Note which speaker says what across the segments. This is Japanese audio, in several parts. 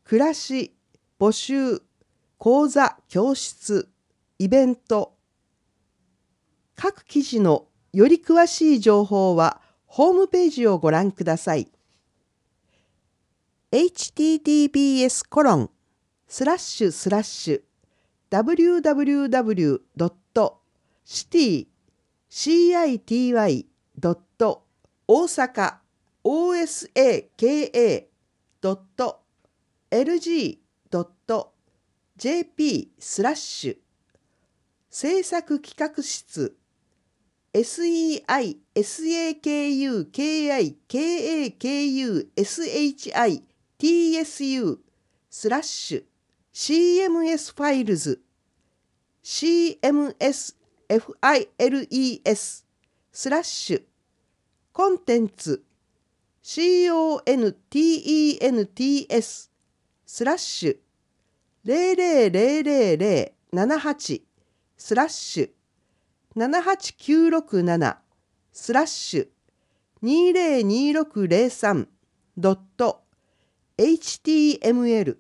Speaker 1: 暮らし、募集、講座、教室、イベント。各記事のより詳しい情報はホームページをご覧ください。www.city-osaka.lg.jp 制作企画室 SEISAKUKIKAKUSHITSU CMS ファイルズ CMSFILES コンテンツ CONTENTS 000078 78967 202603.html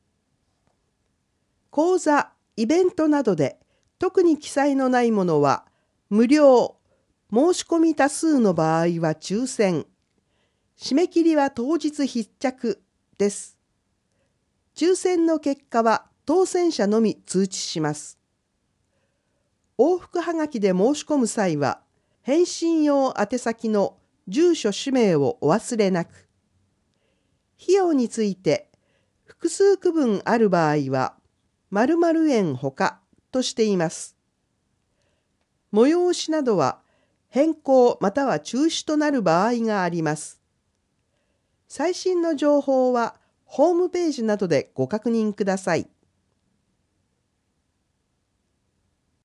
Speaker 1: 講座、イベントなどで特に記載のないものは無料、申し込み多数の場合は抽選、締め切りは当日必着です。抽選の結果は当選者のみ通知します。往復はがきで申し込む際は、返信用宛先の住所氏名をお忘れなく。費用について、複数区分ある場合は、〇〇円ほかとしています。催しなどは、変更または中止となる場合があります。最新の情報は、ホームページなどでご確認ください。